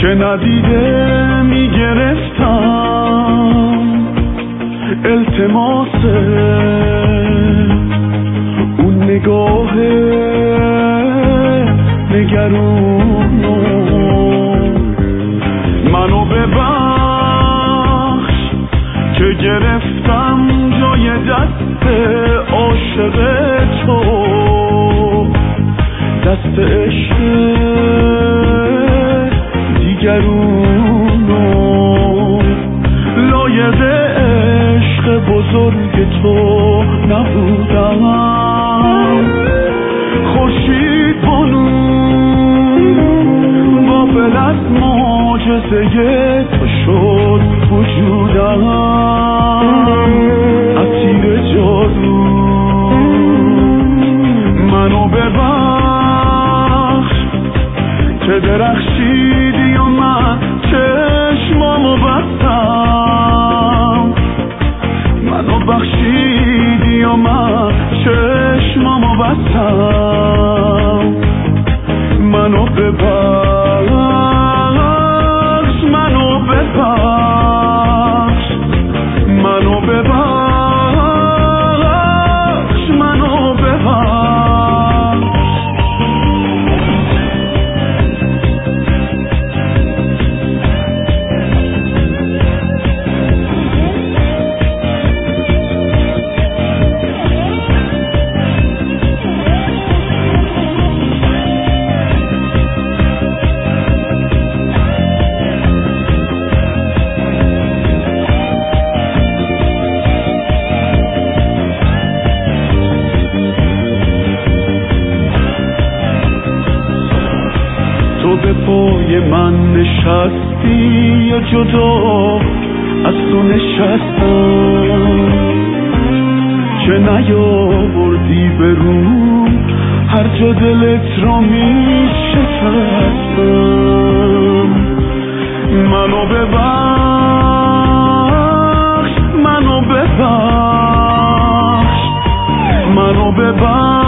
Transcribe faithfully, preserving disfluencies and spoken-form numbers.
که ندیده میگرفتم التماس اون نگاه نگرونو. منو ببخش که گرفتم جای دست عاشق تو، دست عشق دیگرونو. لایق عشق بزرگ تو نبودم، خورشید بانو غافل از معجزه تو شد وجودم. اسیر جادو منو ببخش که درخشیدی و من چشمامو بستم. منو بخشیدی و من چشمامو بستم. منو ببخش، منو ببخش، منو ببخش، منو ببخش. تو به پای من نشستی یا جدا از تو نشستم، که نیاوردی به روم هر جا دلت را می شکستم. منو ببخش، منو ببخش، منو ببخش.